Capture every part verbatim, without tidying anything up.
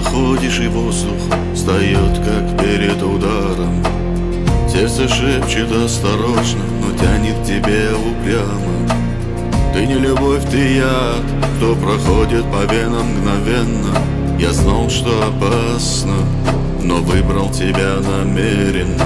уходишь, и воздух встает, как перед ударом. Сердце шепчет осторожно, но тянет тебя упрямо. Ты не любовь, ты яд, что проходит по венам мгновенно. Я знал, что опасно, но выбрал тебя намеренно.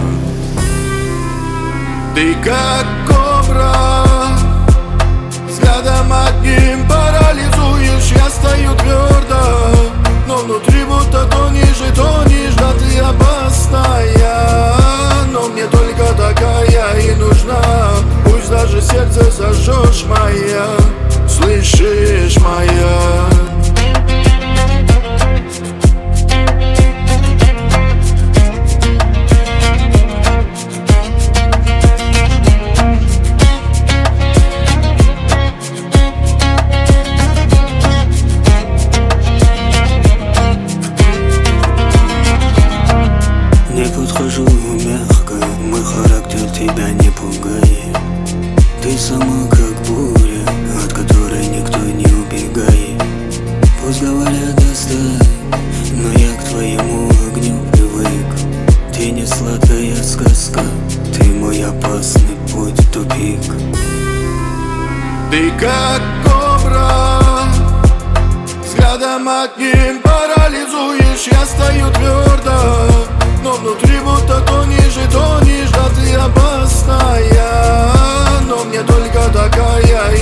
Ты как кобра, взглядом одним парализуешь. Я стою твердо, но внутри будто то ниже, то ниже. Да ты опасная, но мне только такая и нужна. Пусть даже сердце сожжешь, моя, слышишь, моя. Не подхожу мягко, мой характер тебя не пугает. Ты сама как буря, от которой никто не убегает. Пусть говорят оставь, но я к твоему огню привык. Ты не сладкая сказка, ты мой опасный путь в тупик. Ты как кобра, взглядом одним парализуешь. Я стою твердо, но внутри будто то ниже, то ниже. Да ты опасная, но мне только такая